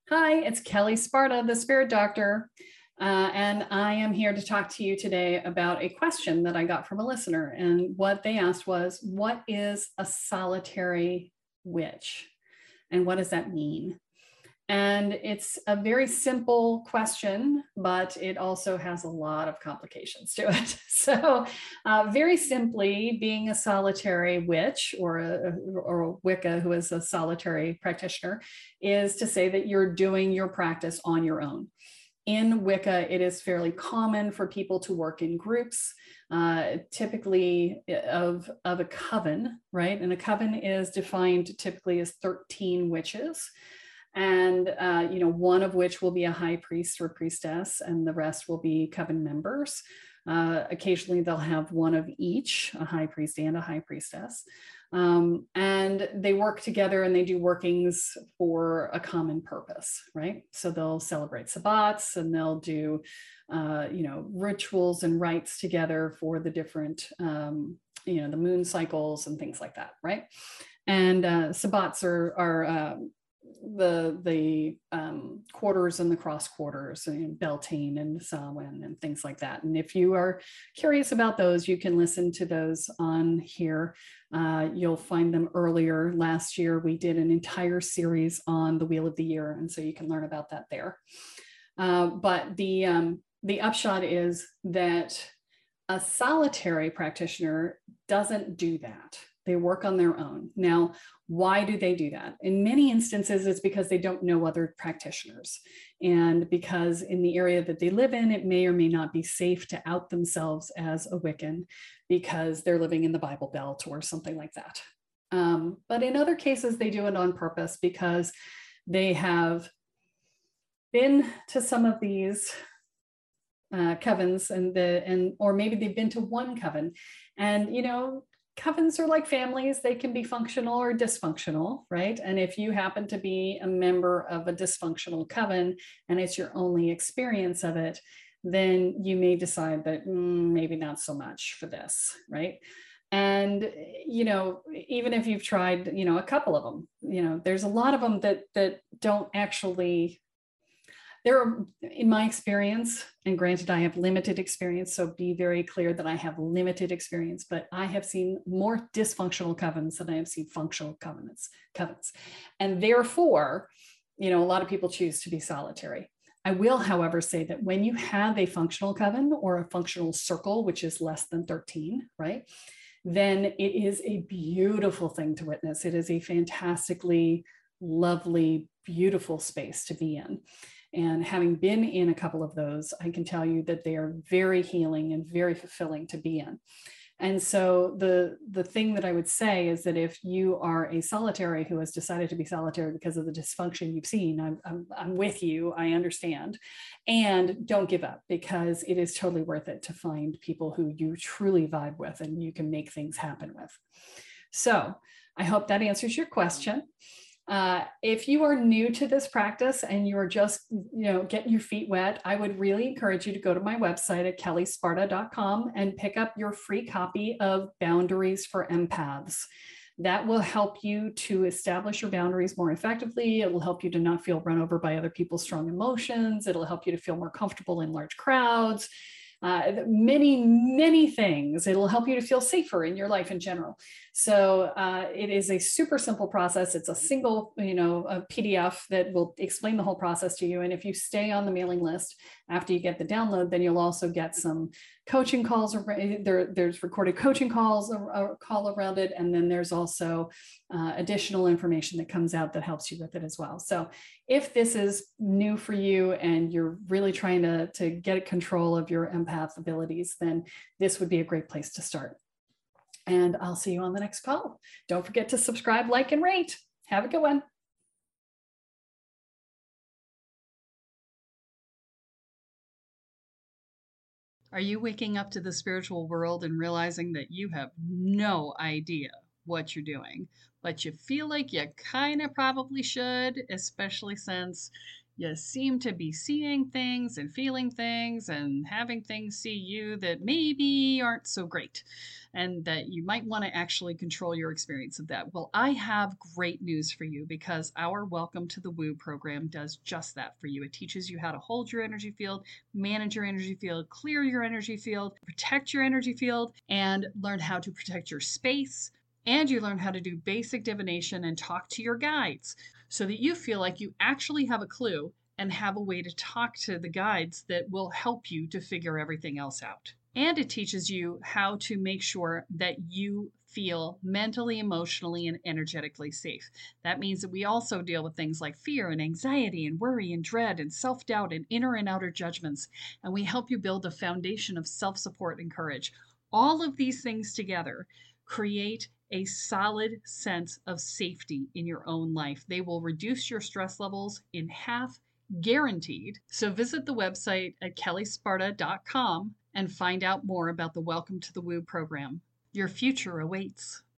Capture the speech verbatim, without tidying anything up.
Hi, it's Kelly Sparta, the Spirit Doctor, uh, and I am here to talk to you today about a question that I got from a listener. And what they asked was, what is a solitary witch? And what does that mean? And it's a very simple question, but it also has a lot of complications to it. So, uh, very simply, being a solitary witch or a, or a Wicca who is a solitary practitioner is to say that you're doing your practice on your own. In Wicca, it is fairly common for people to work in groups, uh, typically of, of a coven, right? And a coven is defined typically as thirteen witches, and uh, you know, one of which will be a high priest or priestess, and the rest will be coven members. Uh, occasionally, they'll have one of each, a high priest and a high priestess, um, and they work together and they do workings for a common purpose, right? So they'll celebrate sabbats and they'll do, uh, you know, rituals and rites together for the different, um, you know, the moon cycles and things like that, right? And uh, sabbats are are uh, the the um, quarters and the cross quarters, and Beltane and Samhain and things like that. And if you are curious about those, you can listen to those on here. Uh, you'll find them earlier. Last year, we did an entire series on the Wheel of the Year, and so you can learn about that there. Uh, but the um, the upshot is that a solitary practitioner doesn't do that. They work on their own. Now, why do they do that? In many instances, it's because they don't know other practitioners. And because in the area that they live in, it may or may not be safe to out themselves as a Wiccan because they're living in the Bible Belt or something like that. Um, but in other cases, they do it on purpose because they have been to some of these uh, covens, and the and or maybe they've been to one coven, and you know, covens are like families. They can be functional or dysfunctional, right? And if you happen to be a member of a dysfunctional coven and it's your only experience of it, then you may decide that mm, maybe not so much for this, right? And you know, even if you've tried, you know, a couple of them, you know, there's a lot of them that that don't actually, there are, in my experience, and granted I have limited experience, so be very clear that I have limited experience, but I have seen more dysfunctional covens than I have seen functional covenants, covens. And therefore, you know, a lot of people choose to be solitary. I will, however, say that when you have a functional coven or a functional circle, which is less than thirteen, right, then it is a beautiful thing to witness. It is a fantastically lovely, beautiful space to be in. And having been in a couple of those, I can tell you that they are very healing and very fulfilling to be in. And so the, the thing that I would say is that if you are a solitary who has decided to be solitary because of the dysfunction you've seen, I'm, I'm, I'm with you, I understand. And don't give up, because it is totally worth it to find people who you truly vibe with and you can make things happen with. So I hope that answers your question. Uh, if you are new to this practice and you are just, you know, getting your feet wet, I would really encourage you to go to my website at kelly sparta dot com and pick up your free copy of Boundaries for Empaths. That will help you to establish your boundaries more effectively. It will help you to not feel run over by other people's strong emotions. It'll help you to feel more comfortable in large crowds. Uh, many, many things. It'll help you to feel safer in your life in general. So uh, it is a super simple process. It's a single, you know, a P D F that will explain the whole process to you. And if you stay on the mailing list after you get the download, then you'll also get some coaching calls. There, there's recorded coaching calls, a call around it. And then there's also uh, additional information that comes out that helps you with it as well. So if this is new for you and you're really trying to, to get control of your empath abilities, then this would be a great place to start. And I'll see you on the next call. Don't forget to subscribe, like, and rate. Have a good one. Are you waking up to the spiritual world and realizing that you have no idea what you're doing, but you feel like you kind of probably should, especially since You seem to be seeing things and feeling things and having things see you that maybe aren't so great, and that you might want to actually control your experience of that. Well, I have great news for you, because our Welcome to the Woo program does just that for you. It teaches you how to hold your energy field, manage your energy field, clear your energy field, protect your energy field, and learn how to protect your space. And you learn how to do basic divination and talk to your guides, so that you feel like you actually have a clue and have a way to talk to the guides that will help you to figure everything else out. And it teaches you how to make sure that you feel mentally, emotionally, and energetically safe. That means that we also deal with things like fear and anxiety and worry and dread and self doubt and inner and outer judgments. And we help you build a foundation of self support and courage. All of these things together create a solid sense of safety in your own life. They will reduce your stress levels in half, guaranteed. So visit the website at kelly sparta dot com and find out more about the Welcome to the Woo program. Your future awaits.